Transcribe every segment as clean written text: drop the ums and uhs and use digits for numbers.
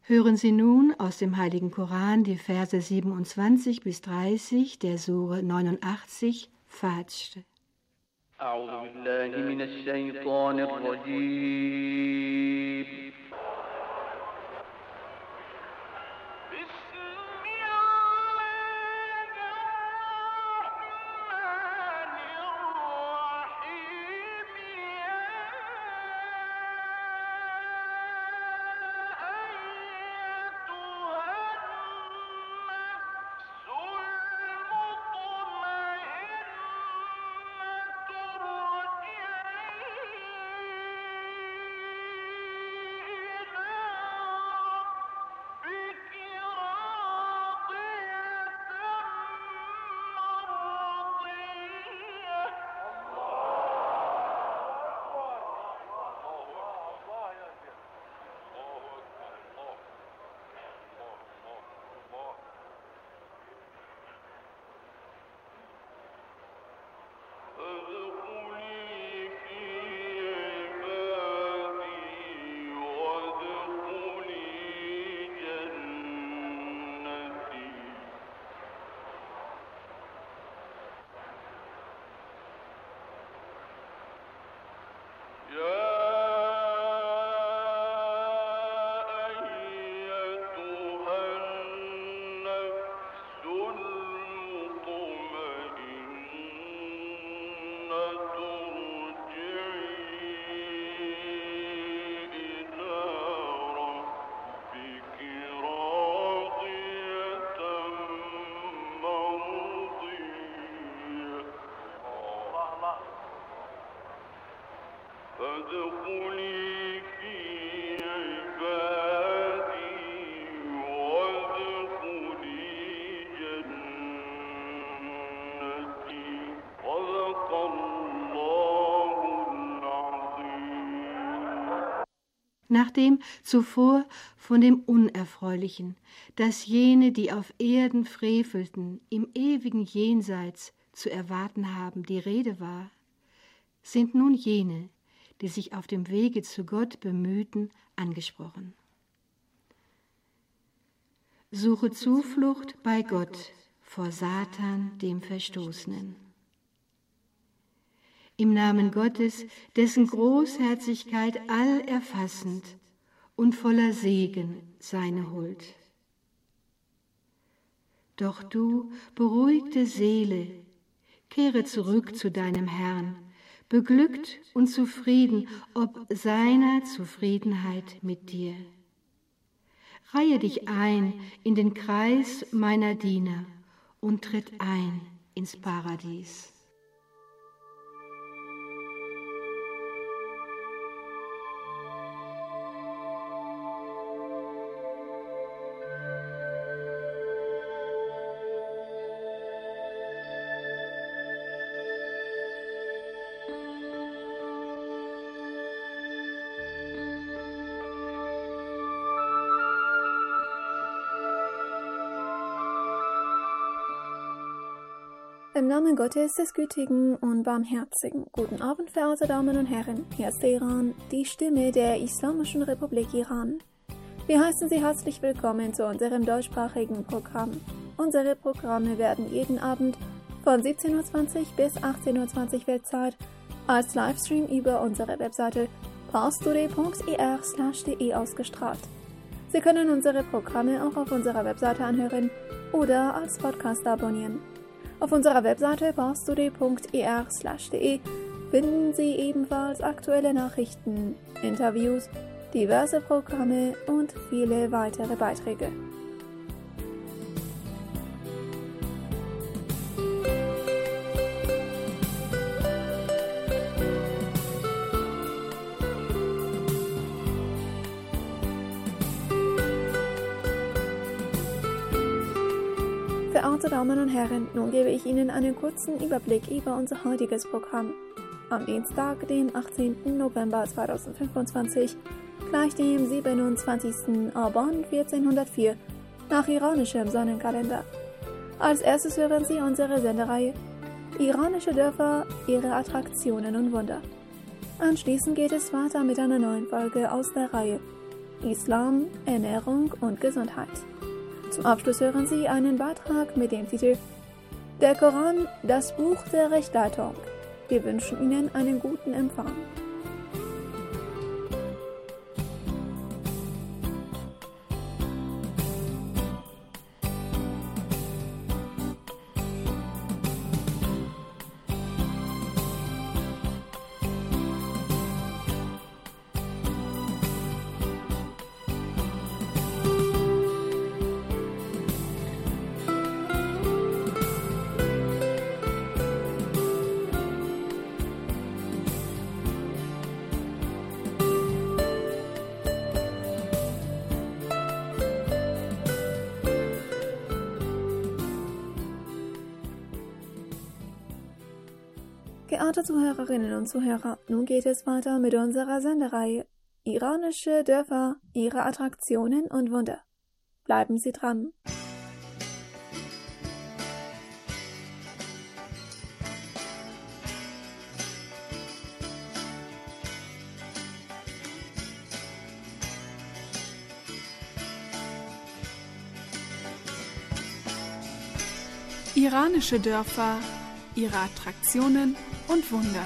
Hören Sie nun aus dem Heiligen Koran die Verse 27 bis 30 der Sure 89, Fajr. أعوذ بالله من الشيطان الرجيم فادخلي في عبادي وادخلي جنتي صدق الله العظيم. Nachdem zuvor von dem Unerfreulichen, dass jene, die auf Erden frevelten, im ewigen Jenseits zu erwarten haben, die Rede war, sind nun jene, die sich auf dem Wege zu Gott bemühten, angesprochen. Suche Zuflucht bei Gott vor Satan, dem Verstoßenen. Im Namen Gottes, dessen Großherzigkeit allerfassend und voller Segen seine Huld. Doch du, beruhigte Seele, kehre zurück zu deinem Herrn, beglückt und zufrieden ob seiner Zufriedenheit mit dir. Reihe dich ein in den Kreis meiner Diener und tritt ein ins Paradies. Im Namen Gottes, des Gütigen und Barmherzigen. Guten Abend, verehrte Damen und Herren. Hier ist Iran, die Stimme der Islamischen Republik Iran. Wir heißen Sie herzlich willkommen zu unserem deutschsprachigen Programm. Unsere Programme werden jeden Abend von 17:20 bis 18:20 Weltzeit als Livestream über unsere Webseite parstoday.ir/de ausgestrahlt. Sie können unsere Programme auch auf unserer Webseite anhören oder als Podcast abonnieren. Auf unserer Webseite parstoday.ir/de finden Sie ebenfalls aktuelle Nachrichten, Interviews, diverse Programme und viele weitere Beiträge. Verehrte Damen und Herren, nun gebe ich Ihnen einen kurzen Überblick über unser heutiges Programm. Am Dienstag, den 18. November 2025, gleich dem 27. Aban 1404, nach iranischem Sonnenkalender. Als erstes hören Sie unsere Sendereihe Iranische Dörfer, ihre Attraktionen und Wunder. Anschließend geht es weiter mit einer neuen Folge aus der Reihe Islam, Ernährung und Gesundheit. Zum Abschluss hören Sie einen Beitrag mit dem Titel Der Koran, das Buch der Rechtleitung. Wir wünschen Ihnen einen guten Empfang. Geehrte Zuhörerinnen und Zuhörer, nun geht es weiter mit unserer Sendereihe Iranische Dörfer, ihre Attraktionen und Wunder. Bleiben Sie dran! Iranische Dörfer, ihre Attraktionen und Wunder.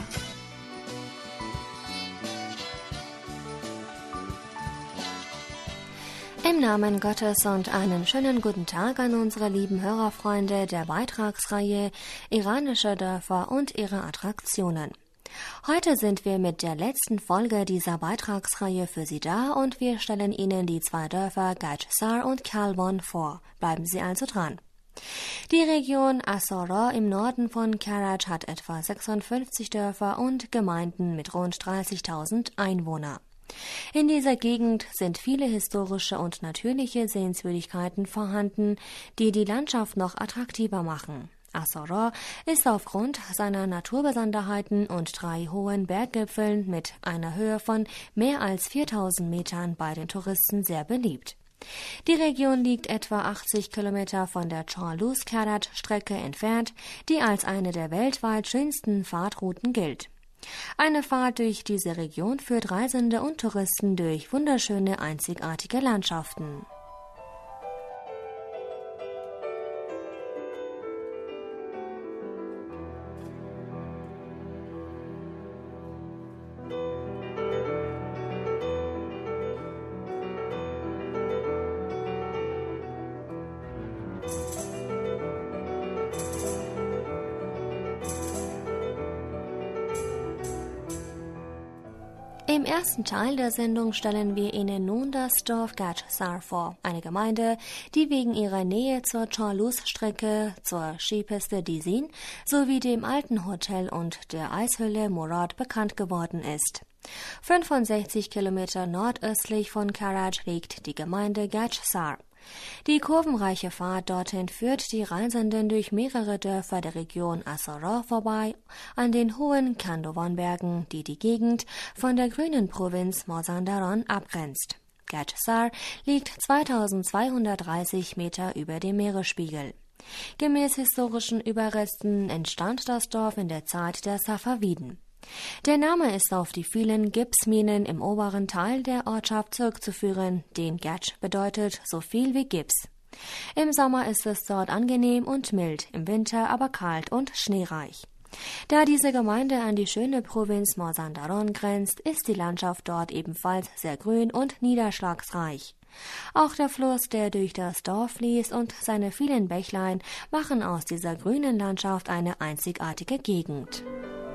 Im Namen Gottes und einen schönen guten Tag an unsere lieben Hörerfreunde der Beitragsreihe Iranische Dörfer und ihre Attraktionen. Heute sind wir mit der letzten Folge dieser Beitragsreihe für Sie da und wir stellen Ihnen die zwei Dörfer Gajsar und Kalbon vor. Bleiben Sie also dran. Die Region Asora im Norden von Karaj hat etwa 56 Dörfer und Gemeinden mit rund 30.000 Einwohnern. In dieser Gegend sind viele historische und natürliche Sehenswürdigkeiten vorhanden, die die Landschaft noch attraktiver machen. Asora ist aufgrund seiner Naturbesonderheiten und 3 hohen Berggipfeln mit einer Höhe von mehr als 4.000 Metern bei den Touristen sehr beliebt. Die Region liegt etwa 80 Kilometer von der Çorluş-Karaj-Strecke entfernt, die als eine der weltweit schönsten Fahrtrouten gilt. Eine Fahrt durch diese Region führt Reisende und Touristen durch wunderschöne, einzigartige Landschaften. Im ersten Teil der Sendung stellen wir Ihnen nun das Dorf Gajsar vor, eine Gemeinde, die wegen ihrer Nähe zur Çorluş-Strecke, zur Skipiste Dizin sowie dem alten Hotel und der Eishöhle Murad bekannt geworden ist. 65 Kilometer nordöstlich von Karaj liegt die Gemeinde Gajsar. Die kurvenreiche Fahrt dorthin führt die Reisenden durch mehrere Dörfer der Region Asora vorbei, an den hohen Kandovan-Bergen, die die Gegend von der grünen Provinz Mazandaran abgrenzt. Gajsar liegt 2230 Meter über dem Meeresspiegel. Gemäß historischen Überresten entstand das Dorf in der Zeit der Safaviden. Der Name ist auf die vielen Gipsminen im oberen Teil der Ortschaft zurückzuführen, den Gaj bedeutet so viel wie Gips. Im Sommer ist es dort angenehm und mild, im Winter aber kalt und schneereich. Da diese Gemeinde an die schöne Provinz Mazandaran grenzt, ist die Landschaft dort ebenfalls sehr grün und niederschlagsreich. Auch der Fluss, der durch das Dorf fließt, und seine vielen Bächlein machen aus dieser grünen Landschaft eine einzigartige Gegend.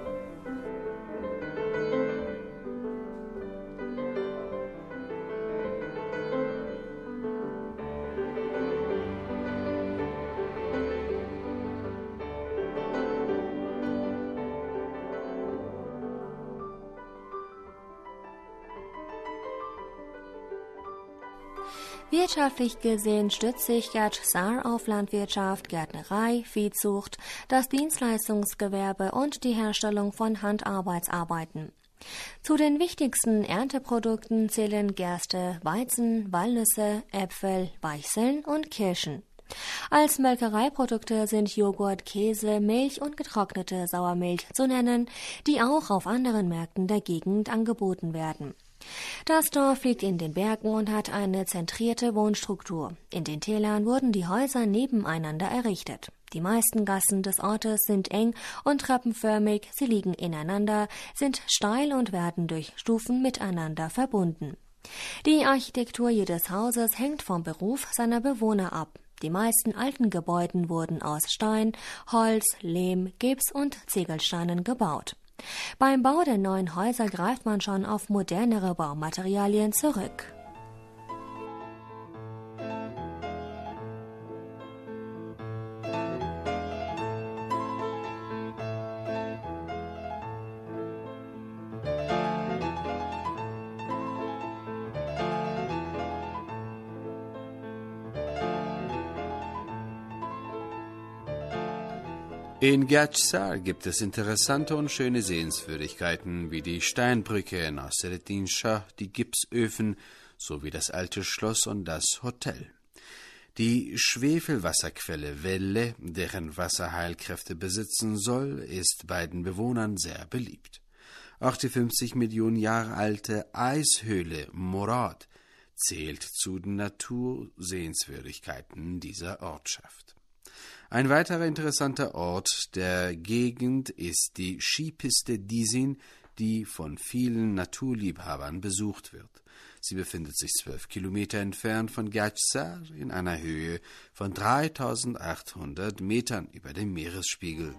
Wirtschaftlich gesehen stützt sich Gajsar auf Landwirtschaft, Gärtnerei, Viehzucht, das Dienstleistungsgewerbe und die Herstellung von Handarbeitsarbeiten. Zu den wichtigsten Ernteprodukten zählen Gerste, Weizen, Walnüsse, Äpfel, Weichseln und Kirschen. Als Molkereiprodukte sind Joghurt, Käse, Milch und getrocknete Sauermilch zu nennen, die auch auf anderen Märkten der Gegend angeboten werden. Das Dorf liegt in den Bergen und hat eine zentrierte Wohnstruktur. In den Tälern wurden die Häuser nebeneinander errichtet. Die meisten Gassen des Ortes sind eng und treppenförmig, sie liegen ineinander, sind steil und werden durch Stufen miteinander verbunden. Die Architektur jedes Hauses hängt vom Beruf seiner Bewohner ab. Die meisten alten Gebäude wurden aus Stein, Holz, Lehm, Gips und Ziegelsteinen gebaut. Beim Bau der neuen Häuser greift man schon auf modernere Baumaterialien zurück. In Gjaçsar gibt es interessante und schöne Sehenswürdigkeiten wie die Steinbrücke, Nasreddin Schah, die Gipsöfen sowie das alte Schloss und das Hotel. Die Schwefelwasserquelle Welle, deren Wasser Heilkräfte besitzen soll, ist bei den Bewohnern sehr beliebt. Auch die 50 Millionen Jahre alte Eishöhle Morad zählt zu den Natursehenswürdigkeiten dieser Ortschaft. Ein weiterer interessanter Ort der Gegend ist die Skipiste Disin, die von vielen Naturliebhabern besucht wird. Sie befindet sich 12 Kilometer entfernt von Gjaçsar in einer Höhe von 3.800 Metern über dem Meeresspiegel.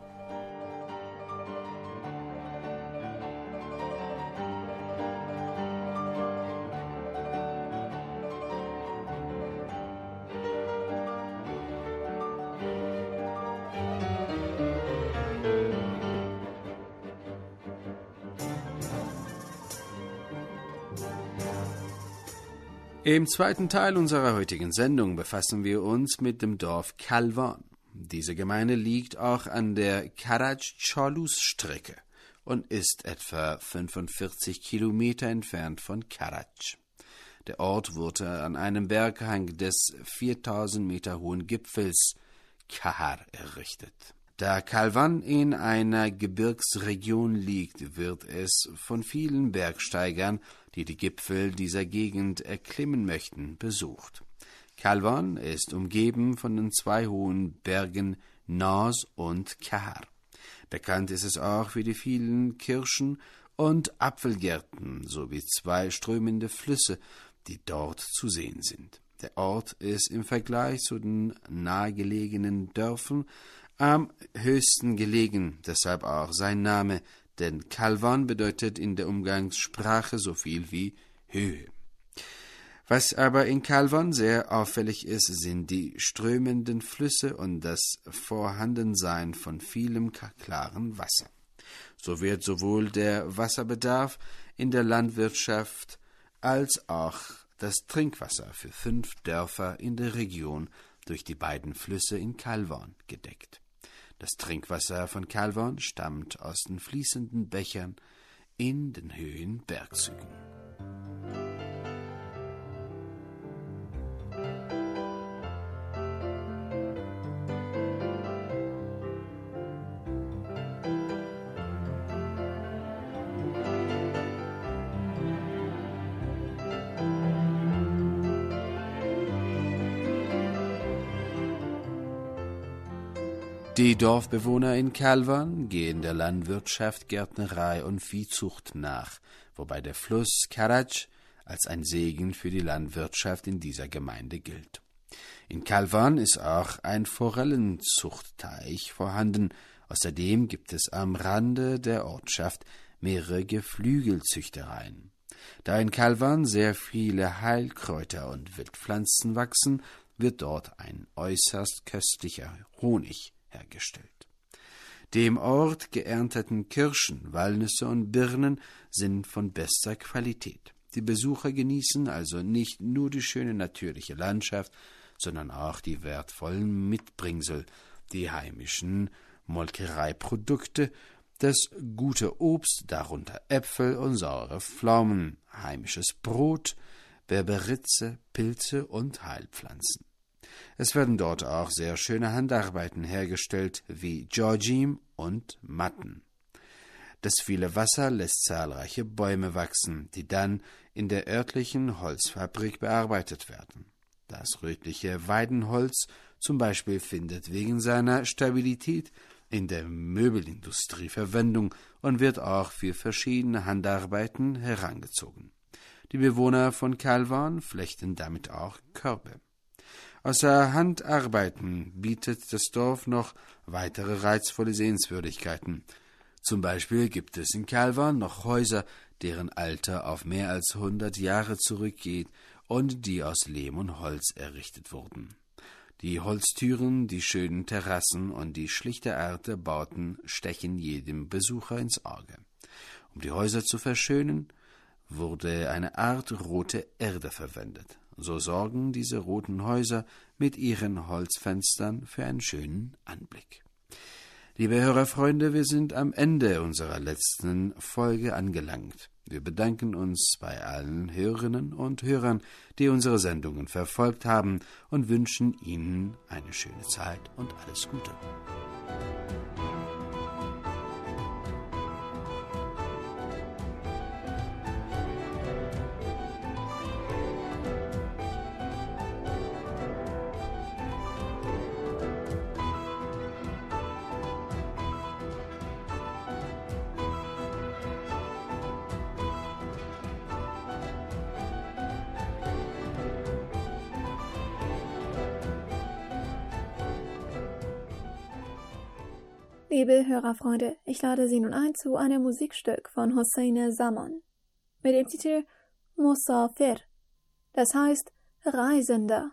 Im zweiten Teil unserer heutigen Sendung befassen wir uns mit dem Dorf Kalvan. Diese Gemeinde liegt auch an der Karac-Chalus-Strecke und ist etwa 45 Kilometer entfernt von Karac. Der Ort wurde an einem Berghang des 4000 Meter hohen Gipfels Kahar errichtet. Da Kalvan in einer Gebirgsregion liegt, wird es von vielen Bergsteigern, die die Gipfel dieser Gegend erklimmen möchten, besucht. Kalvan ist umgeben von den zwei hohen Bergen Naz und Kahar. Bekannt ist es auch für die vielen Kirschen- und Apfelgärten sowie zwei strömende Flüsse, die dort zu sehen sind. Der Ort ist im Vergleich zu den nahegelegenen Dörfern am höchsten gelegen, deshalb auch sein Name, denn Kalvan bedeutet in der Umgangssprache so viel wie Höhe. Was aber in Kalvan sehr auffällig ist, sind die strömenden Flüsse und das Vorhandensein von vielem klaren Wasser. So wird sowohl der Wasserbedarf in der Landwirtschaft als auch das Trinkwasser für 5 Dörfer in der Region durch die beiden Flüsse in Kalvan gedeckt. Das Trinkwasser von Kalvan stammt aus den fließenden Bächern in den höhen Bergzügen. Die Dorfbewohner in Kalvan gehen der Landwirtschaft, Gärtnerei und Viehzucht nach, wobei der Fluss Karac als ein Segen für die Landwirtschaft in dieser Gemeinde gilt. In Kalvan ist auch ein Forellenzuchtteich vorhanden. Außerdem gibt es am Rande der Ortschaft mehrere Geflügelzüchtereien. Da in Kalvan sehr viele Heilkräuter und Wildpflanzen wachsen, wird dort ein äußerst köstlicher Honig hergestellt. Die im Ort geernteten Kirschen, Walnüsse und Birnen sind von bester Qualität. Die Besucher genießen also nicht nur die schöne natürliche Landschaft, sondern auch die wertvollen Mitbringsel, die heimischen Molkereiprodukte, das gute Obst, darunter Äpfel und saure Pflaumen, heimisches Brot, Berberitze, Pilze und Heilpflanzen. Es werden dort auch sehr schöne Handarbeiten hergestellt, wie Georgim und Matten. Das viele Wasser lässt zahlreiche Bäume wachsen, die dann in der örtlichen Holzfabrik bearbeitet werden. Das rötliche Weidenholz zum Beispiel findet wegen seiner Stabilität in der Möbelindustrie Verwendung und wird auch für verschiedene Handarbeiten herangezogen. Die Bewohner von Calvan flechten damit auch Körbe. Außer Handarbeiten bietet das Dorf noch weitere reizvolle Sehenswürdigkeiten. Zum Beispiel gibt es in Calvan noch Häuser, deren Alter auf mehr als 100 Jahre zurückgeht und die aus Lehm und Holz errichtet wurden. Die Holztüren, die schönen Terrassen und die schlichte Art der Bauten stechen jedem Besucher ins Auge. Um die Häuser zu verschönern, wurde eine Art rote Erde verwendet. So sorgen diese roten Häuser mit ihren Holzfenstern für einen schönen Anblick. Liebe Hörerfreunde, wir sind am Ende unserer letzten Folge angelangt. Wir bedanken uns bei allen Hörerinnen und Hörern, die unsere Sendungen verfolgt haben, und wünschen Ihnen eine schöne Zeit und alles Gute. Liebe Hörerfreunde, ich lade Sie nun ein zu einem Musikstück von Hossein Zaman mit dem Titel Musafir, das heißt Reisender.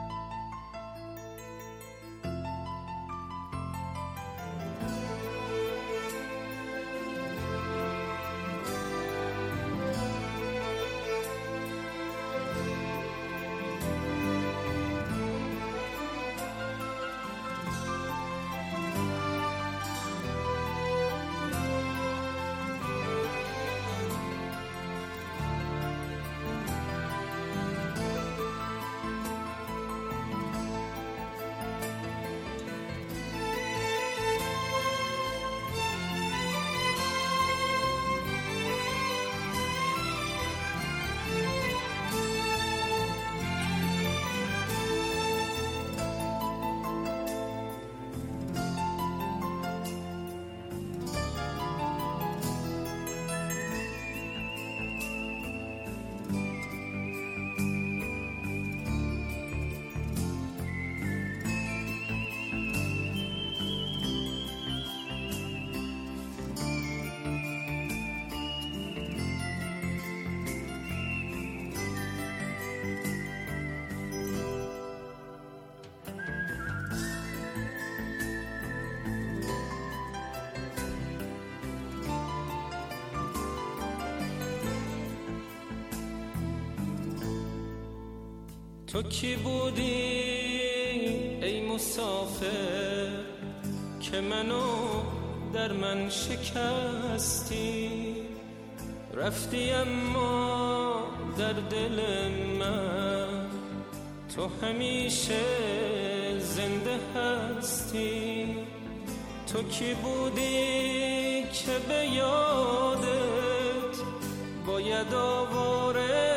تو کی بودی ای مسافر که منو در من شکستی، رفتی اما در دل من تو همیشه زنده هستی. تو کی بودی که به یادت باید آواره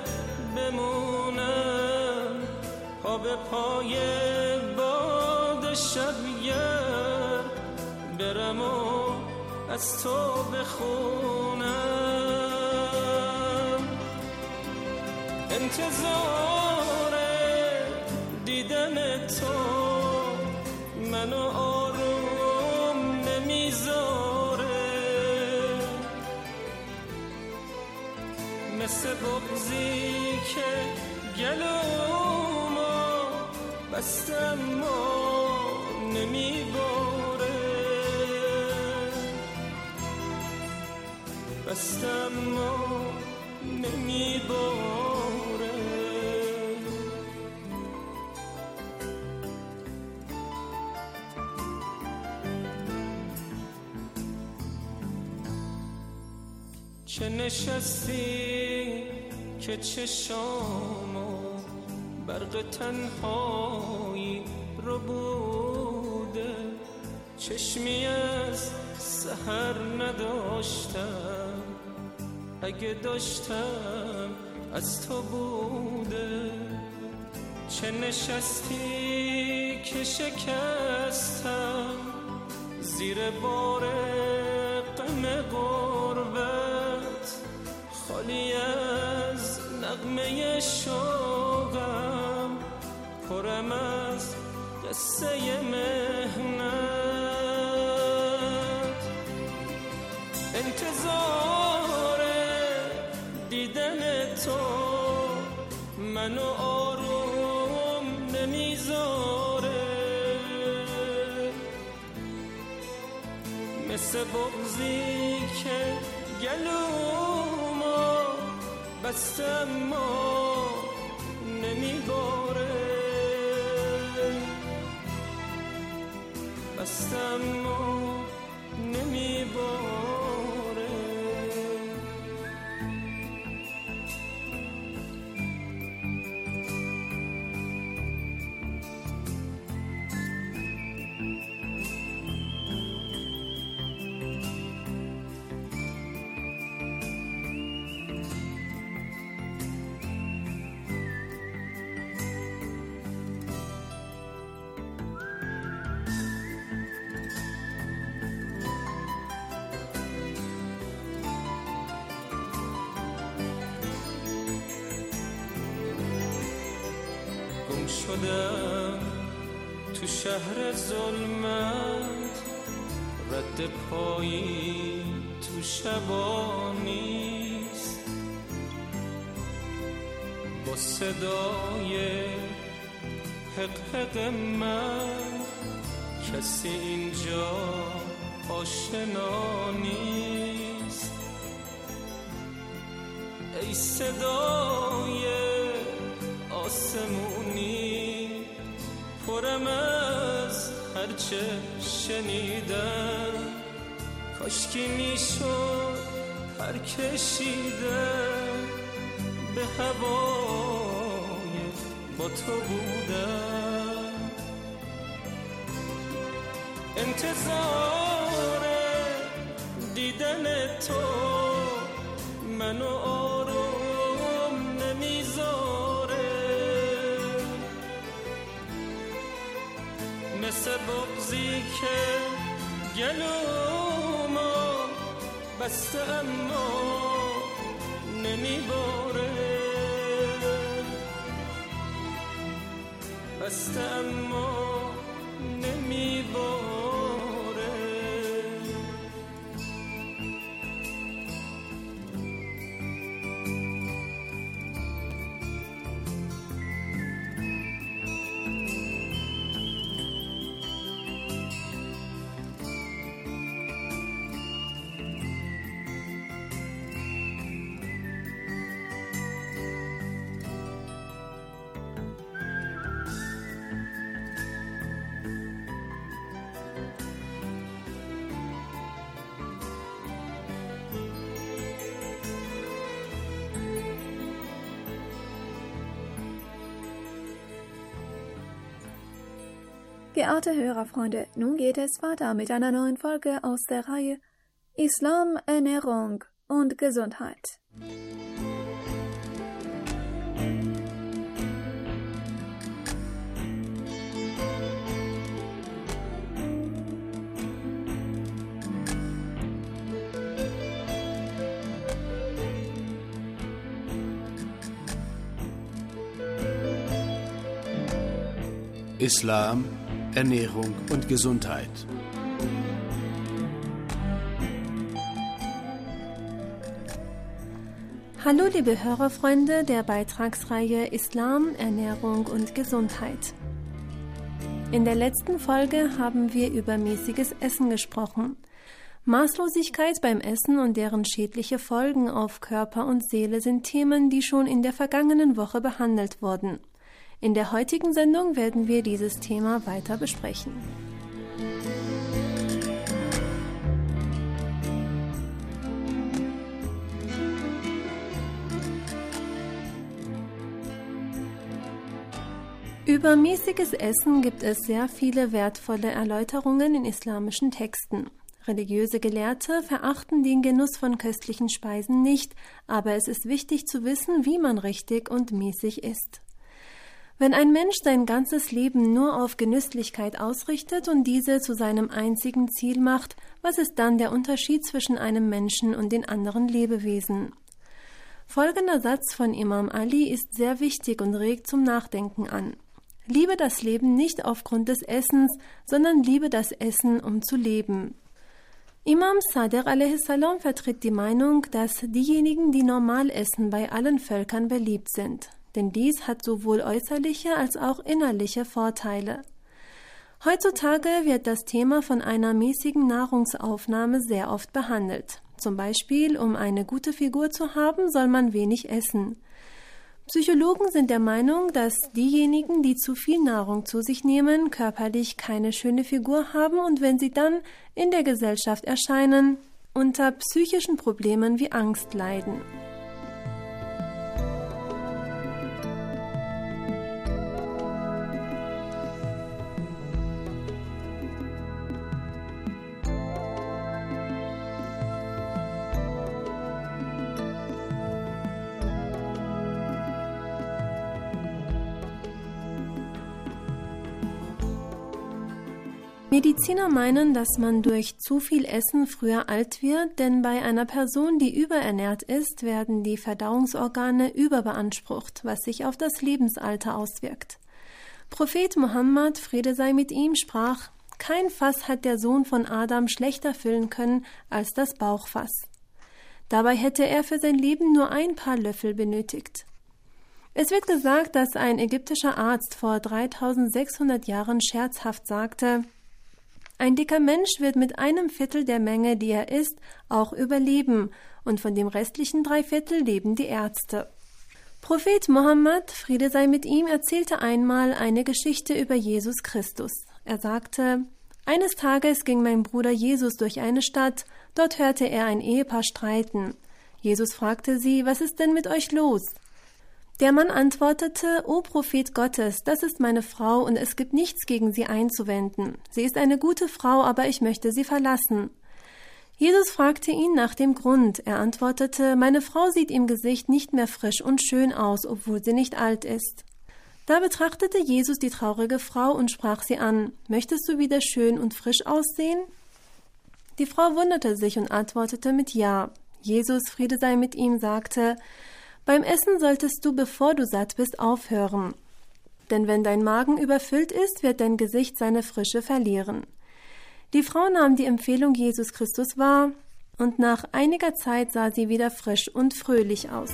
بمونم، پا به پای باد شبیه برم و از تو بخونم. انتظار دیدن تو منو آروم نمیذاره، مثل بغضی که گلومو بستم ما نمیباره، بستم ما نمیباره. چه نشستی که چشامو برق تنهایی رو بوده، چشمی از سحر نداشتم، اگه داشتم از تو بوده. چه نشستی که شکستم زیر بار غم غربت، خالی از نغمه شوقم، پرم از قصه مهنت. انتظار دیدن تو منو آروم نمیذاره، مثل بغضی که گلومو بستم ما نمیباره، بستم ما نمیباره. شدم تو شهر ظلمت، رد پایی تو شبا نیست، با صدای حق حق من کسی اینجا آشنا نیست. ای صدای آسمونی پرم از هرچه شنیدم، کاشکی میشد پر کشیدم به هوای با تو بودم. انتظار دیدن تو منو آروم نمیذاره، مثل بغضی که گلومو بسته اما نمیباره، بسته اما نمیباره. Geehrte Hörerfreunde, nun geht es weiter mit einer neuen Folge aus der Reihe Islam, Ernährung und Gesundheit. Islam, Ernährung und Gesundheit. Hallo liebe Hörerfreunde der Beitragsreihe Islam, Ernährung und Gesundheit. In der letzten Folge haben wir über mäßiges Essen gesprochen. Maßlosigkeit beim Essen und deren schädliche Folgen auf Körper und Seele sind Themen, die schon in der vergangenen Woche behandelt wurden. In der heutigen Sendung werden wir dieses Thema weiter besprechen. Über mäßiges Essen gibt es sehr viele wertvolle Erläuterungen in islamischen Texten. Religiöse Gelehrte verachten den Genuss von köstlichen Speisen nicht, aber es ist wichtig zu wissen, wie man richtig und mäßig isst. Wenn ein Mensch sein ganzes Leben nur auf Genüsslichkeit ausrichtet und diese zu seinem einzigen Ziel macht, was ist dann der Unterschied zwischen einem Menschen und den anderen Lebewesen? Folgender Satz von Imam Ali ist sehr wichtig und regt zum Nachdenken an. Liebe das Leben nicht aufgrund des Essens, sondern liebe das Essen, um zu leben. Imam Sadiq a.s. vertritt die Meinung, dass diejenigen, die normal essen, bei allen Völkern beliebt sind. Denn dies hat sowohl äußerliche als auch innerliche Vorteile. Heutzutage wird das Thema von einer mäßigen Nahrungsaufnahme sehr oft behandelt. Zum Beispiel, um eine gute Figur zu haben, soll man wenig essen. Psychologen sind der Meinung, dass diejenigen, die zu viel Nahrung zu sich nehmen, körperlich keine schöne Figur haben und wenn sie dann in der Gesellschaft erscheinen, unter psychischen Problemen wie Angst leiden. Mediziner meinen, dass man durch zu viel Essen früher alt wird, denn bei einer Person, die überernährt ist, werden die Verdauungsorgane überbeansprucht, was sich auf das Lebensalter auswirkt. Prophet Mohammed, Friede sei mit ihm, sprach: Kein Fass hat der Sohn von Adam schlechter füllen können als das Bauchfass. Dabei hätte er für sein Leben nur ein paar Löffel benötigt. Es wird gesagt, dass ein ägyptischer Arzt vor 3600 Jahren scherzhaft sagte: Ein dicker Mensch wird mit 1/4 der Menge, die er isst, auch überleben, und von dem restlichen 3/4 leben die Ärzte. Prophet Mohammed, Friede sei mit ihm, erzählte einmal eine Geschichte über Jesus Christus. Er sagte: Eines Tages ging mein Bruder Jesus durch eine Stadt, dort hörte er ein Ehepaar streiten. Jesus fragte sie: Was ist denn mit euch los? Der Mann antwortete: O Prophet Gottes, das ist meine Frau und es gibt nichts gegen sie einzuwenden. Sie ist eine gute Frau, aber ich möchte sie verlassen. Jesus fragte ihn nach dem Grund. Er antwortete: Meine Frau sieht im Gesicht nicht mehr frisch und schön aus, obwohl sie nicht alt ist. Da betrachtete Jesus die traurige Frau und sprach sie an: Möchtest du wieder schön und frisch aussehen? Die Frau wunderte sich und antwortete mit Ja. Jesus, Friede sei mit ihm, sagte: Beim Essen solltest du, bevor du satt bist, aufhören. Denn wenn dein Magen überfüllt ist, wird dein Gesicht seine Frische verlieren. Die Frau nahm die Empfehlung Jesus Christus wahr, und nach einiger Zeit sah sie wieder frisch und fröhlich aus.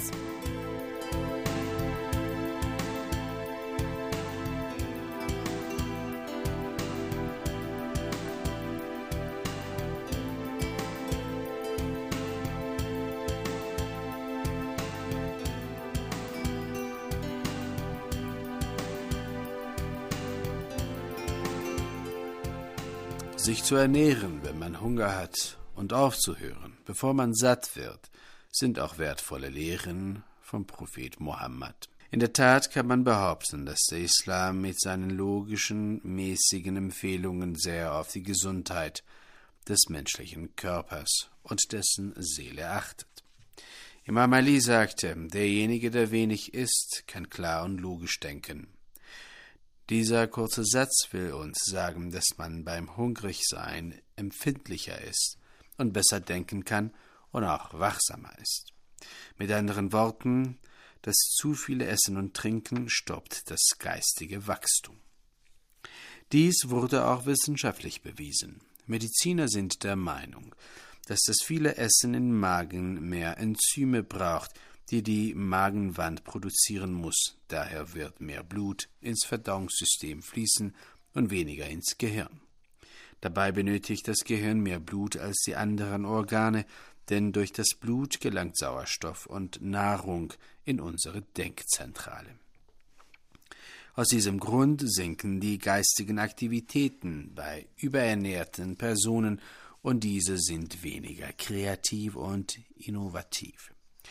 Sich zu ernähren, wenn man Hunger hat, und aufzuhören, bevor man satt wird, sind auch wertvolle Lehren vom Prophet Mohammed. In der Tat kann man behaupten, dass der Islam mit seinen logischen, mäßigen Empfehlungen sehr auf die Gesundheit des menschlichen Körpers und dessen Seele achtet. Imam Ali sagte: Derjenige, der wenig isst, kann klar und logisch denken. Dieser kurze Satz will uns sagen, dass man beim Hungrigsein empfindlicher ist und besser denken kann und auch wachsamer ist. Mit anderen Worten, das zu viele Essen und Trinken stoppt das geistige Wachstum. Dies wurde auch wissenschaftlich bewiesen. Mediziner sind der Meinung, dass das viele Essen im Magen mehr Enzyme braucht, die die Magenwand produzieren muss. Daher wird mehr Blut ins Verdauungssystem fließen und weniger ins Gehirn. Dabei benötigt das Gehirn mehr Blut als die anderen Organe, denn durch das Blut gelangt Sauerstoff und Nahrung in unsere Denkzentrale. Aus diesem Grund sinken die geistigen Aktivitäten bei überernährten Personen und diese sind weniger kreativ und innovativ.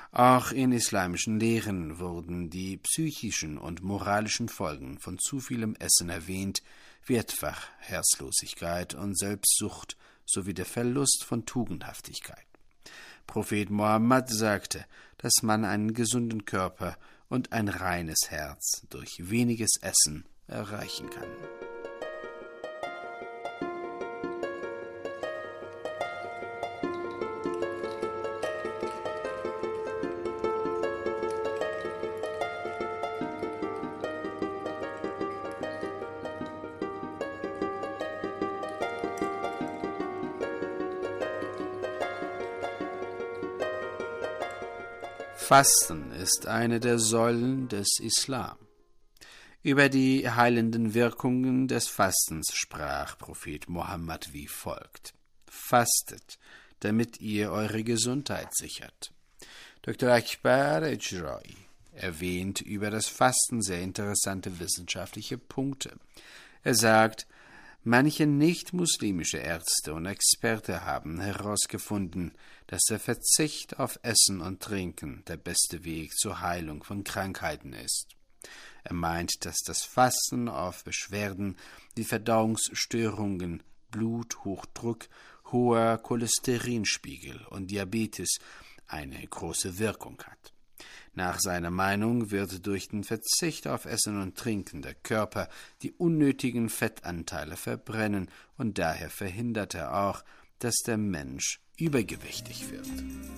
Auch in islamischen Lehren wurden die psychischen und moralischen Folgen von zu vielem Essen erwähnt, wie etwa Herzlosigkeit und Selbstsucht sowie der Verlust von Tugendhaftigkeit. Prophet Mohammed sagte, dass man einen gesunden Körper und ein reines Herz durch weniges Essen erreichen kann. Fasten ist eine der Säulen des Islam. Über die heilenden Wirkungen des Fastens sprach Prophet Mohammed wie folgt: Fastet, damit ihr eure Gesundheit sichert. Dr. Akbar Ejrai erwähnt über das Fasten sehr interessante wissenschaftliche Punkte. Er sagt, manche nicht-muslimische Ärzte und Experten haben herausgefunden, dass der Verzicht auf Essen und Trinken der beste Weg zur Heilung von Krankheiten ist. Er meint, dass das Fasten auf Beschwerden wie Verdauungsstörungen, Bluthochdruck, hoher Cholesterinspiegel und Diabetes eine große Wirkung hat. Nach seiner Meinung wird durch den Verzicht auf Essen und Trinken der Körper die unnötigen Fettanteile verbrennen und daher verhindert er auch, dass der Mensch übergewichtig wird.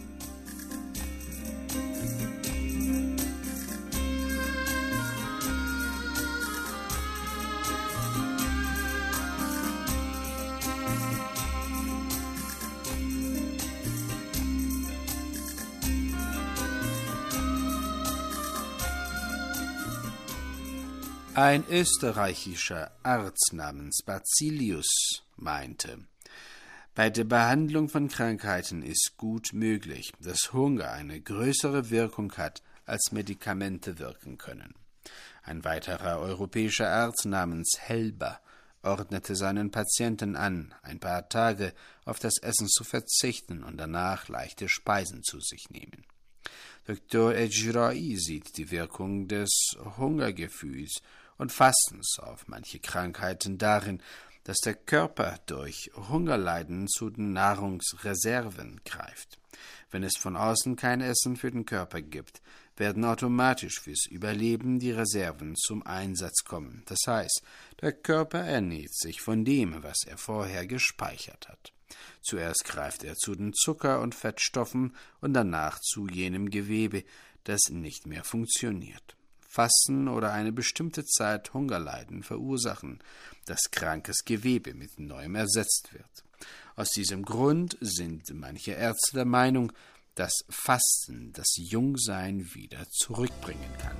Ein österreichischer Arzt namens Bazilius meinte, bei der Behandlung von Krankheiten ist gut möglich, dass Hunger eine größere Wirkung hat, als Medikamente wirken können. Ein weiterer europäischer Arzt namens Helber ordnete seinen Patienten an, ein paar Tage auf das Essen zu verzichten und danach leichte Speisen zu sich nehmen. Dr. Ejrai sieht die Wirkung des Hungergefühls und Fastens auf manche Krankheiten darin, dass der Körper durch Hungerleiden zu den Nahrungsreserven greift. Wenn es von außen kein Essen für den Körper gibt, werden automatisch fürs Überleben die Reserven zum Einsatz kommen. Das heißt, der Körper ernährt sich von dem, was er vorher gespeichert hat. Zuerst greift er zu den Zucker- und Fettstoffen und danach zu jenem Gewebe, das nicht mehr funktioniert. Fasten oder eine bestimmte Zeit Hungerleiden verursachen, dass krankes Gewebe mit neuem ersetzt wird. Aus diesem Grund sind manche Ärzte der Meinung, dass Fasten das Jungsein wieder zurückbringen kann.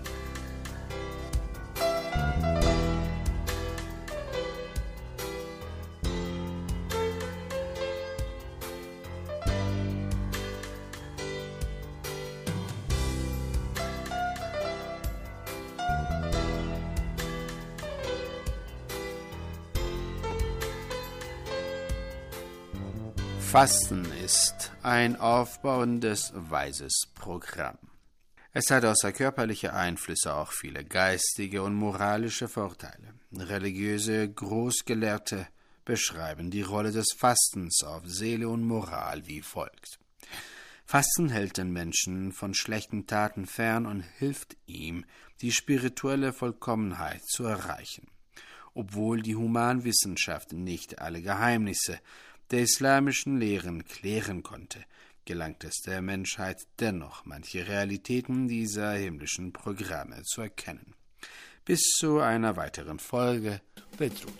Fasten ist ein aufbauendes, weises Programm. Es hat außer körperlicher Einflüsse auch viele geistige und moralische Vorteile. Religiöse Großgelehrte beschreiben die Rolle des Fastens auf Seele und Moral wie folgt. Fasten hält den Menschen von schlechten Taten fern und hilft ihm, die spirituelle Vollkommenheit zu erreichen. Obwohl die Humanwissenschaft nicht alle Geheimnisse der islamischen Lehren klären konnte, gelangt es der Menschheit dennoch, manche Realitäten dieser himmlischen Programme zu erkennen. Bis zu einer weiteren Folge. Bedru.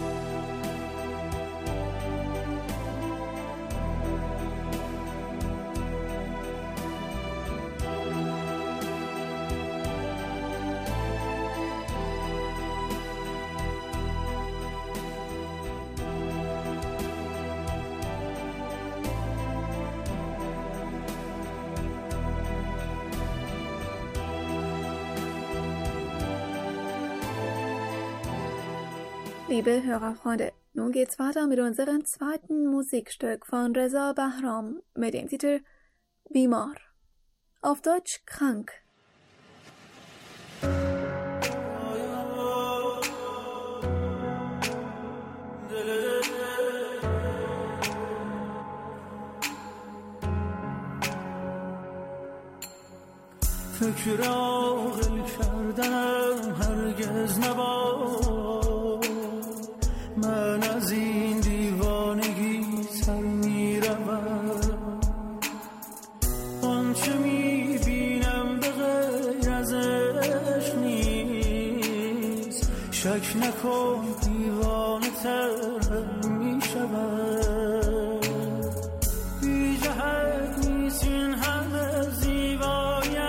Liebe Hörerfreunde, nun geht's weiter mit unserem zweiten Musikstück von Reza Bahram mit dem Titel Bimar. auf Deutsch krank. فکر عاقل کردنم هرگز نباد، من از این دیوانگی سر میروم، آنچه میبینم به غیر از عشق نیست، شک نکن دیوانه تر میشود، بی جهت نیست این همه زیبایت،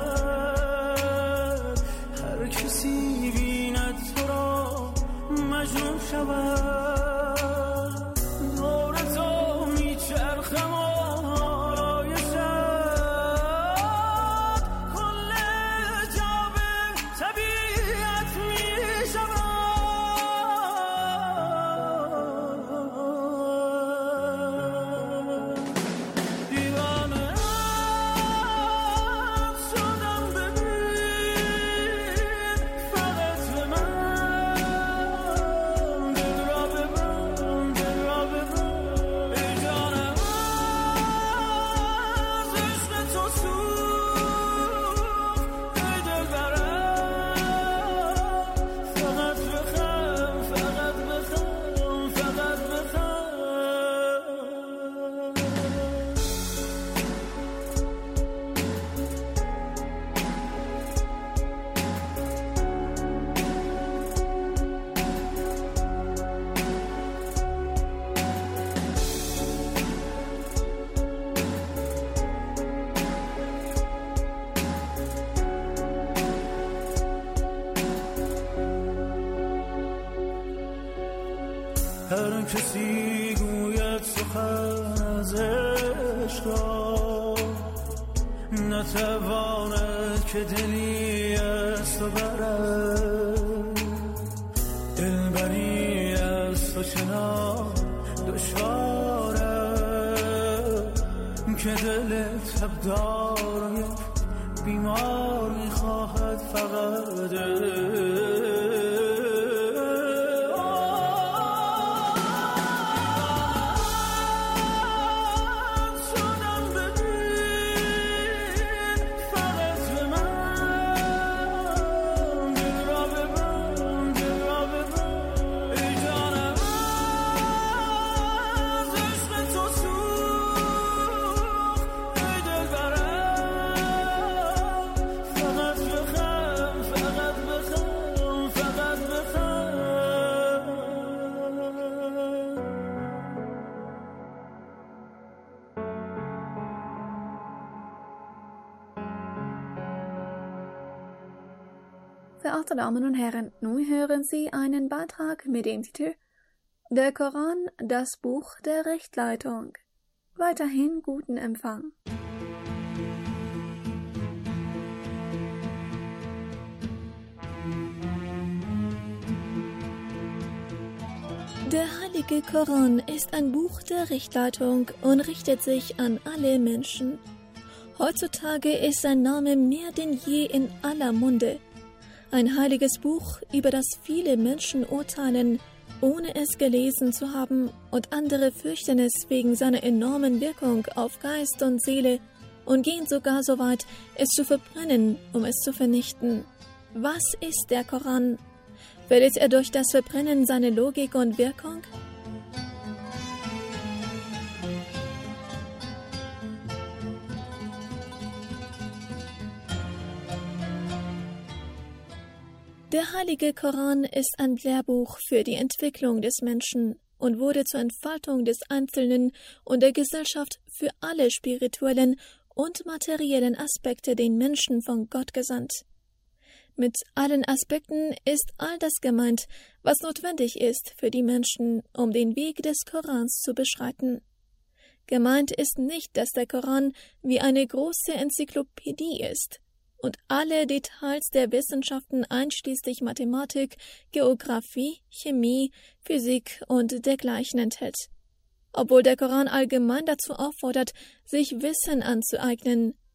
هر کسی بیند تو را مجنون شود، دور تو میچرخم آرایشت، کل جا به طبیعت میشود، دیوانه شدم ببین فقط به من، دل را ببن، دل را ببن، ای جانم از عشق تو سوخت، ای دلبرم فقط بخند، فقط بخند، فقط بخند. هر کسی گوید سخن از عشق را، نتواند که دلی از تو برد، دلبری از تو چنان دشواره که دل تبدار یک بیمار میخواهد فقط. Verehrte Damen und Herren, nun hören Sie einen Beitrag mit dem Titel Der Koran, das Buch der Rechtleitung. Weiterhin guten Empfang. Der Heilige Koran ist ein Buch der Rechtleitung und richtet sich an alle Menschen. Heutzutage ist sein Name mehr denn je in aller Munde. Ein heiliges Buch, über das viele Menschen urteilen, ohne es gelesen zu haben, und andere fürchten es wegen seiner enormen Wirkung auf Geist und Seele und gehen sogar so weit, es zu verbrennen, um es zu vernichten. Was ist der Koran? Verliert er durch das Verbrennen seine Logik und Wirkung? Der Heilige Koran ist ein Lehrbuch für die Entwicklung des Menschen und wurde zur Entfaltung des Einzelnen und der Gesellschaft für alle spirituellen und materiellen Aspekte den Menschen von Gott gesandt. Mit allen Aspekten ist all das gemeint, was notwendig ist für die Menschen, um den Weg des Korans zu beschreiten. Gemeint ist nicht, dass der Koran wie eine große Enzyklopädie ist und alle Details der Wissenschaften einschließlich Mathematik, Geographie, Chemie, Physik und dergleichen enthält. Obwohl der Koran allgemein dazu auffordert, sich Wissen anzueignen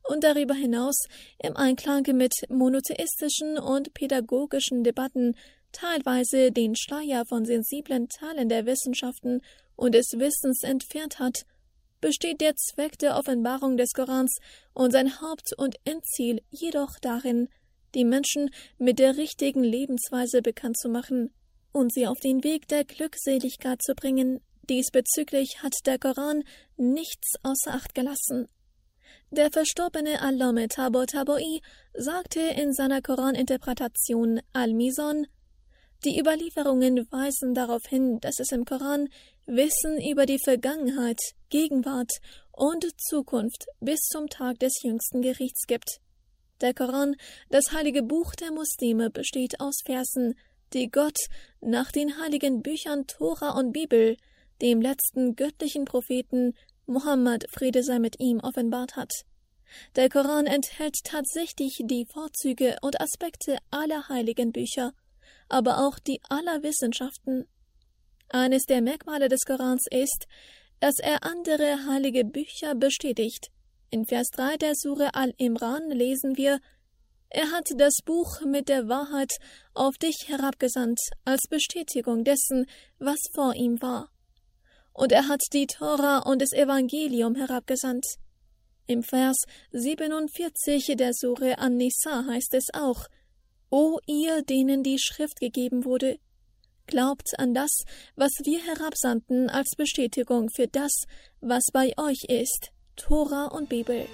und darüber hinaus im Einklang mit monotheistischen und pädagogischen Debatten teilweise den Schleier von sensiblen Teilen der Wissenschaften und des Wissens entfernt hat, besteht der Zweck der Offenbarung des Korans und sein Haupt- und Endziel jedoch darin, die Menschen mit der richtigen Lebensweise bekannt zu machen und sie auf den Weg der Glückseligkeit zu bringen. Diesbezüglich hat der Koran nichts außer Acht gelassen. Der verstorbene Allame Tabatabai sagte in seiner Koraninterpretation Al-Mizan: Die Überlieferungen weisen darauf hin, dass es im Koran Wissen über die Vergangenheit, Gegenwart und Zukunft bis zum Tag des jüngsten Gerichts gibt. Der Koran, das heilige Buch der Muslime, besteht aus Versen, die Gott nach den heiligen Büchern Tora und Bibel, dem letzten göttlichen Propheten Mohammed, Friede sei mit ihm, offenbart hat. Der Koran enthält tatsächlich die Vorzüge und Aspekte aller heiligen Bücher, aber auch die aller Wissenschaften. Eines der Merkmale des Korans ist, dass er andere heilige Bücher bestätigt. In Vers 3 der Sure Al-Imran lesen wir: Er hat das Buch mit der Wahrheit auf dich herabgesandt, als Bestätigung dessen, was vor ihm war. Und er hat die Tora und das Evangelium herabgesandt. Im Vers 47 der Sure An-Nisa heißt es auch: O ihr, denen die Schrift gegeben wurde, glaubt an das, was wir herabsandten als Bestätigung für das, was bei euch ist, Tora und Bibel.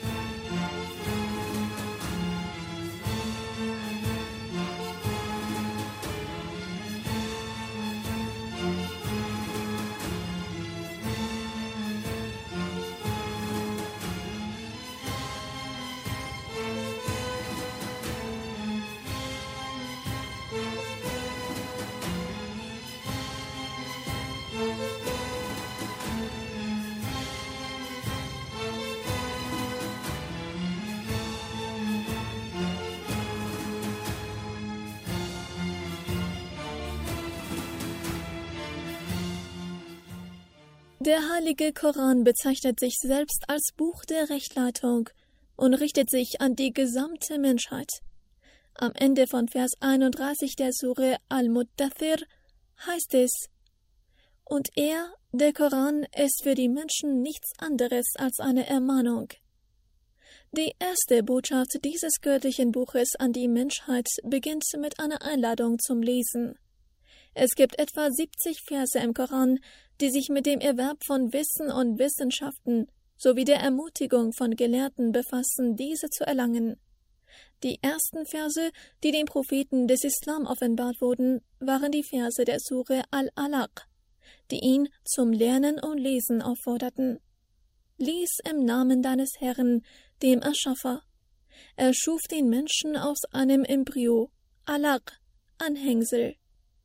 Der heilige Koran bezeichnet sich selbst als Buch der Rechtleitung und richtet sich an die gesamte Menschheit. Am Ende von Vers 31 der Sure Al-Muddathir heißt es: Und er, der Koran, ist für die Menschen nichts anderes als eine Ermahnung. Die erste Botschaft dieses göttlichen Buches an die Menschheit beginnt mit einer Einladung zum Lesen. Es gibt etwa 70 Verse im Koran, die sich mit dem Erwerb von Wissen und Wissenschaften sowie der Ermutigung von Gelehrten befassen, diese zu erlangen. Die ersten Verse, die den Propheten des Islam offenbart wurden, waren die Verse der Sure Al-Alaq, die ihn zum Lernen und Lesen aufforderten. Lies im Namen deines Herrn, dem Erschaffer. Er schuf den Menschen aus einem Embryo, Alaq, Anhängsel.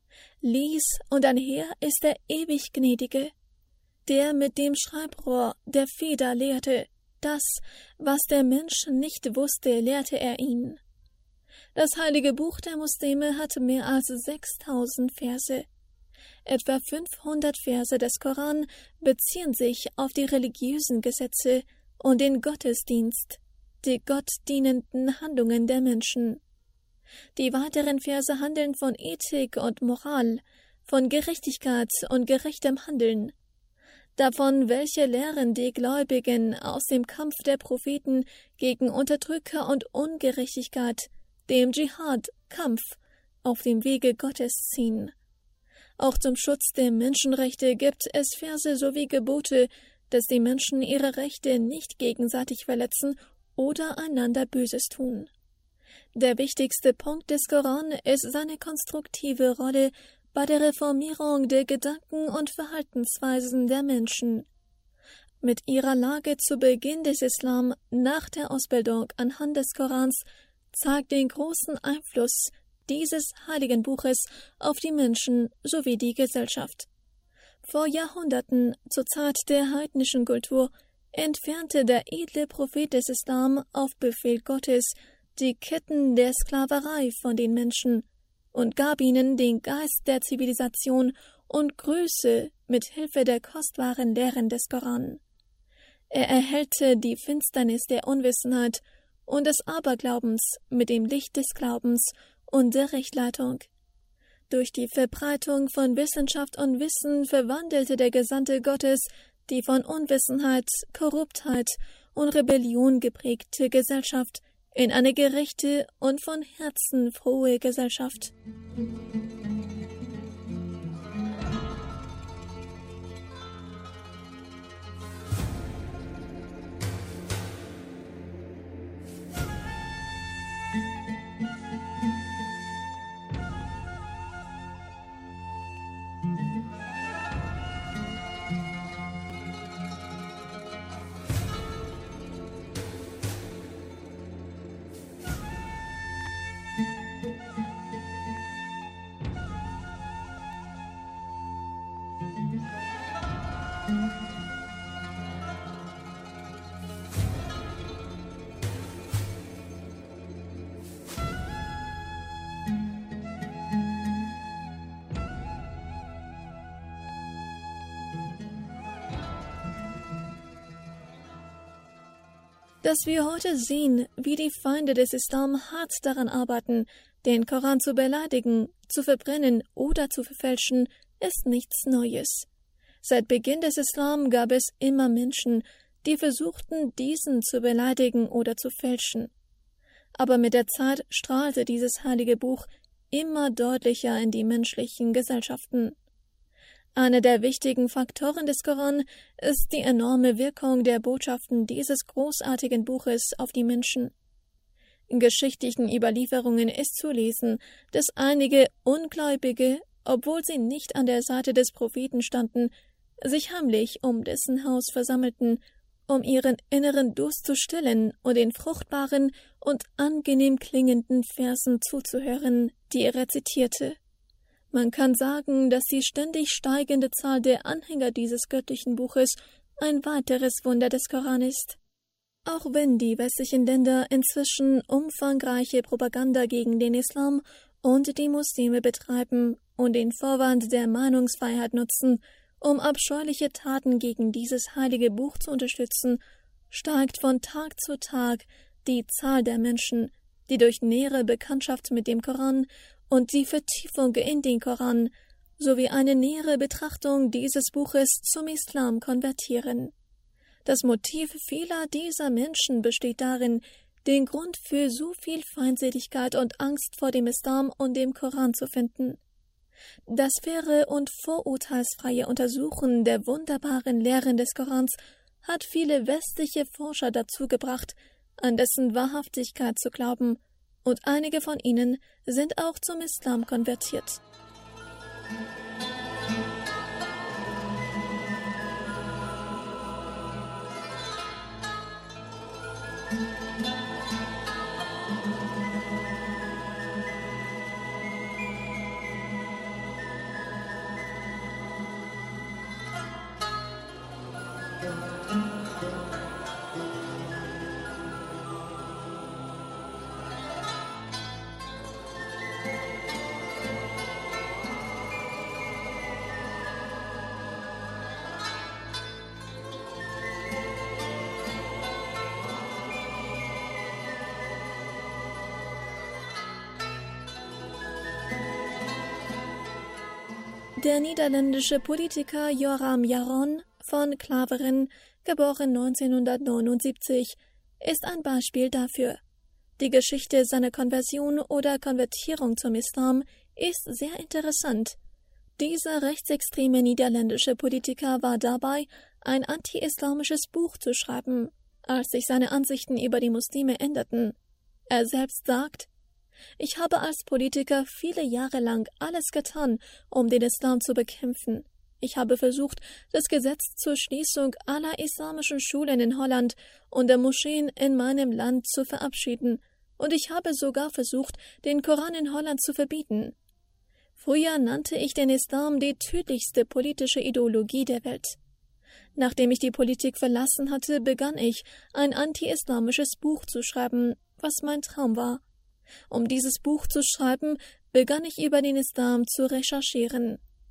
Lies, und einher ist der ewig Gnädige, der mit dem Schreibrohr der Feder lehrte. Das, was der Mensch nicht wusste, lehrte er ihn. Das heilige Buch der Muslime hat mehr als 6000 Verse. Etwa 500 Verse des Koran beziehen sich auf die religiösen Gesetze und den Gottesdienst, die gottdienenden Handlungen der Menschen. Die weiteren Verse handeln von Ethik und Moral, von Gerechtigkeit und gerechtem Handeln, davon, welche Lehren die Gläubigen aus dem Kampf der Propheten gegen Unterdrücker und Ungerechtigkeit, dem Dschihad, Kampf, auf dem Wege Gottes ziehen. Auch zum Schutz der Menschenrechte gibt es Verse sowie Gebote, dass die Menschen ihre Rechte nicht gegenseitig verletzen oder einander Böses tun. Der wichtigste Punkt des Koran ist seine konstruktive Rolle bei der Reformierung der Gedanken- und Verhaltensweisen der Menschen. Mit ihrer Lage zu Beginn des Islam nach der Ausbildung anhand des Korans zeigt den großen Einfluss dieses heiligen Buches auf die Menschen sowie die Gesellschaft. Vor Jahrhunderten, zur Zeit der heidnischen Kultur, entfernte der edle Prophet des Islam auf Befehl Gottes die Ketten der Sklaverei von den Menschen und gab ihnen den Geist der Zivilisation und Größe mit Hilfe der kostbaren Lehren des Koran. Er erhellte die Finsternis der Unwissenheit und des Aberglaubens mit dem Licht des Glaubens und der Rechtleitung. Durch die Verbreitung von Wissenschaft und Wissen verwandelte der Gesandte Gottes die von Unwissenheit, Korruptheit und Rebellion geprägte Gesellschaft in eine gerechte und von Herzen frohe Gesellschaft. Dass wir heute sehen, wie die Feinde des Islam hart daran arbeiten, den Koran zu beleidigen, zu verbrennen oder zu verfälschen, ist nichts Neues. Seit Beginn des Islam gab es immer Menschen, die versuchten, diesen zu beleidigen oder zu fälschen. Aber mit der Zeit strahlte dieses heilige Buch immer deutlicher in die menschlichen Gesellschaften. Einer der wichtigen Faktoren des Koran ist die enorme Wirkung der Botschaften dieses großartigen Buches auf die Menschen. In geschichtlichen Überlieferungen ist zu lesen, dass einige Ungläubige, obwohl sie nicht an der Seite des Propheten standen, sich heimlich um dessen Haus versammelten, um ihren inneren Durst zu stillen und den fruchtbaren und angenehm klingenden Versen zuzuhören, die er rezitierte. Man kann sagen, dass die ständig steigende Zahl der Anhänger dieses göttlichen Buches ein weiteres Wunder des Koran ist. Auch wenn die westlichen Länder inzwischen umfangreiche Propaganda gegen den Islam und die Muslime betreiben und den Vorwand der Meinungsfreiheit nutzen, um abscheuliche Taten gegen dieses heilige Buch zu unterstützen, steigt von Tag zu Tag die Zahl der Menschen, die durch nähere Bekanntschaft mit dem Koran und die Vertiefung in den Koran sowie eine nähere Betrachtung dieses Buches zum Islam konvertieren. Das Motiv vieler dieser Menschen besteht darin, den Grund für so viel Feindseligkeit und Angst vor dem Islam und dem Koran zu finden. Das faire und vorurteilsfreie Untersuchen der wunderbaren Lehren des Korans hat viele westliche Forscher dazu gebracht, an dessen Wahrhaftigkeit zu glauben, und einige von ihnen sind auch zum Islam konvertiert. Der niederländische Politiker Joram Jaron von Klaveren, geboren 1979, ist ein Beispiel dafür. Die Geschichte seiner Konversion oder Konvertierung zum Islam ist sehr interessant. Dieser rechtsextreme niederländische Politiker war dabei, ein anti-islamisches Buch zu schreiben, als sich seine Ansichten über die Muslime änderten. Er selbst sagt: Ich habe als Politiker viele Jahre lang alles getan, um den Islam zu bekämpfen. Ich habe versucht, das Gesetz zur Schließung aller islamischen Schulen in Holland und der Moscheen in meinem Land zu verabschieden, und ich habe sogar versucht, den Koran in Holland zu verbieten. Früher nannte ich den Islam die tödlichste politische Ideologie der Welt. Nachdem ich die Politik verlassen hatte, begann ich, ein anti-islamisches Buch zu schreiben, was mein Traum war. Um dieses Buch zu schreiben, begann ich über den Islam zu recherchieren.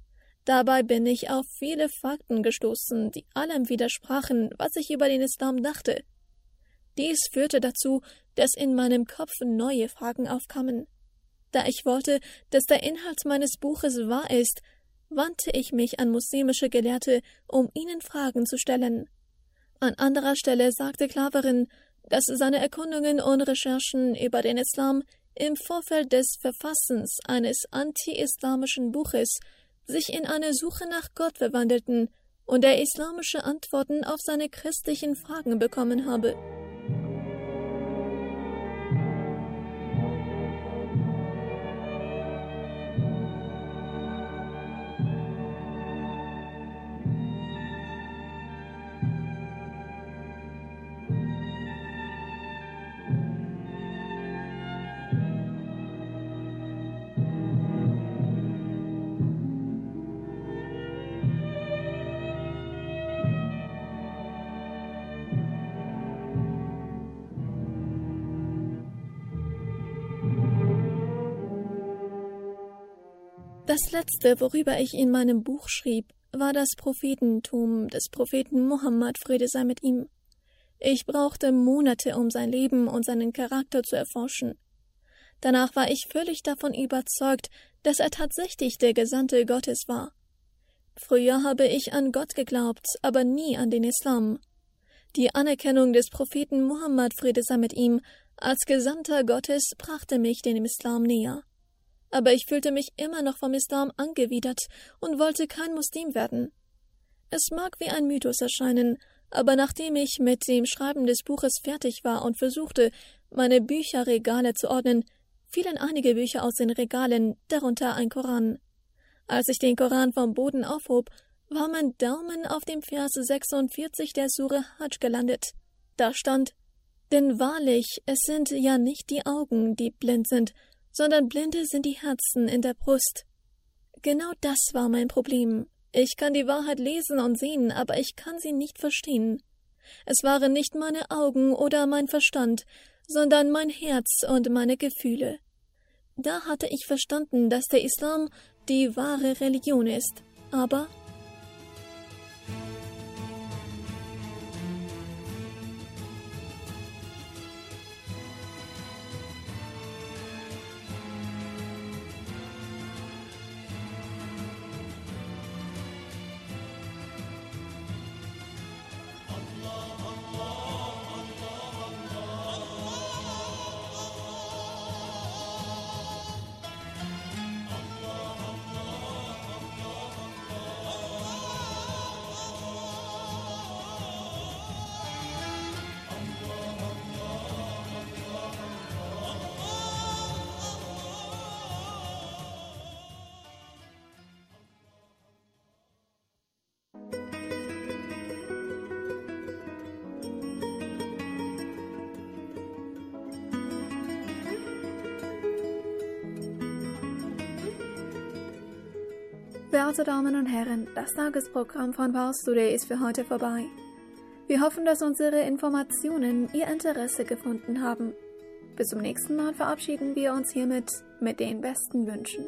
Dabei bin ich auf viele Fakten gestoßen, die allem widersprachen, was ich über den Islam dachte. Dies führte dazu, dass in meinem Kopf neue Fragen aufkamen. Da ich wollte, dass der Inhalt meines Buches wahr ist, wandte ich mich an muslimische Gelehrte, um ihnen Fragen zu stellen. An anderer Stelle sagte Klaverin, dass seine Erkundungen und Recherchen über den Islam im Vorfeld des Verfassens eines anti-islamischen Buches sich in eine Suche nach Gott verwandelten und er islamische Antworten auf seine christlichen Fragen bekommen habe. Das Letzte, worüber ich in meinem Buch schrieb, war das Prophetentum des Propheten Muhammad, Friede sei mit ihm. Ich brauchte Monate, um sein Leben und seinen Charakter zu erforschen. Danach war ich völlig davon überzeugt, dass er tatsächlich der Gesandte Gottes war. Früher habe ich an Gott geglaubt, aber nie an den Islam. Die Anerkennung des Propheten Muhammad, Friede sei mit ihm, als Gesandter Gottes brachte mich dem Islam näher. Aber ich fühlte mich immer noch vom Islam angewidert und wollte kein Muslim werden. Es mag wie ein Mythos erscheinen, aber nachdem ich mit dem Schreiben des Buches fertig war und versuchte, meine Bücherregale zu ordnen, fielen einige Bücher aus den Regalen, darunter ein Koran. Als ich den Koran vom Boden aufhob, war mein Daumen auf dem Vers 46 der Sure Hajj gelandet. Da stand: Denn wahrlich, es sind ja nicht die Augen, die blind sind, sondern blinde sind die Herzen in der Brust. Genau das war mein Problem. Ich kann die Wahrheit lesen und sehen, aber ich kann sie nicht verstehen. Es waren nicht meine Augen oder mein Verstand, sondern mein Herz und meine Gefühle. Da hatte ich verstanden, dass der Islam die wahre Religion ist. Aber Werte Damen und Herren, das Tagesprogramm von Pulse Today ist für heute vorbei. Wir hoffen, dass unsere Informationen Ihr Interesse gefunden haben. Bis zum nächsten Mal verabschieden wir uns hiermit mit den besten Wünschen.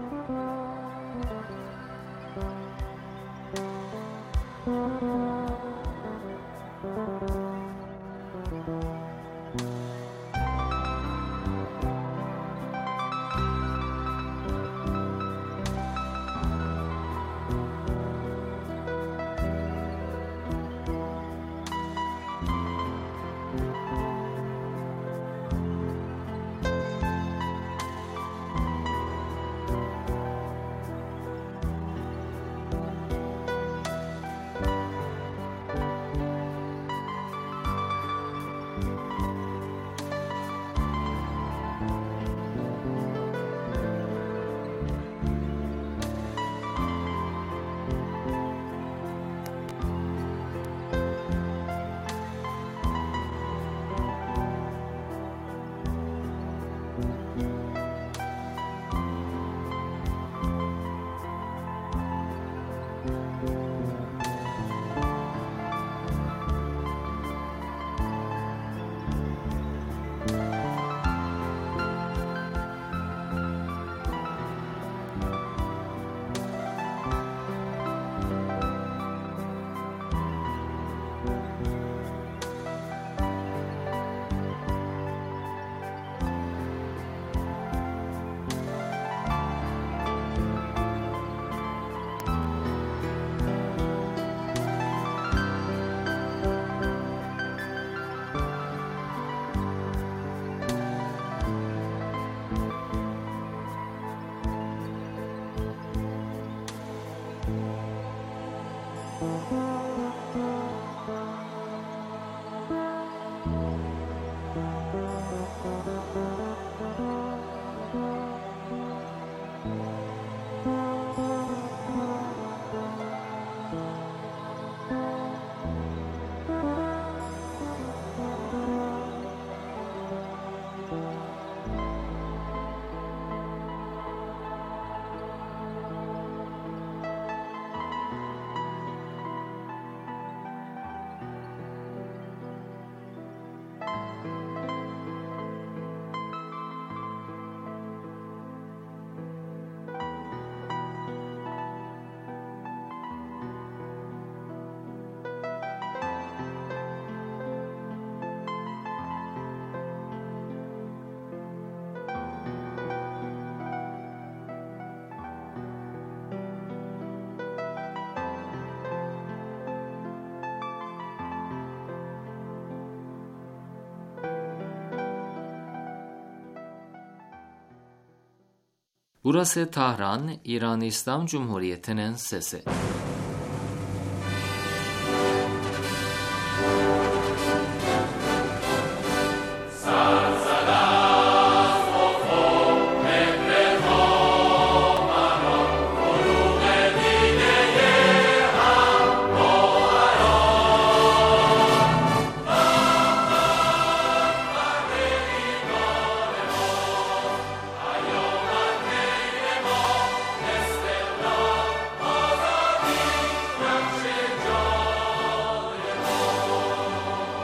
Burası Tahran, İran İslam Cumhuriyeti'nin sesi.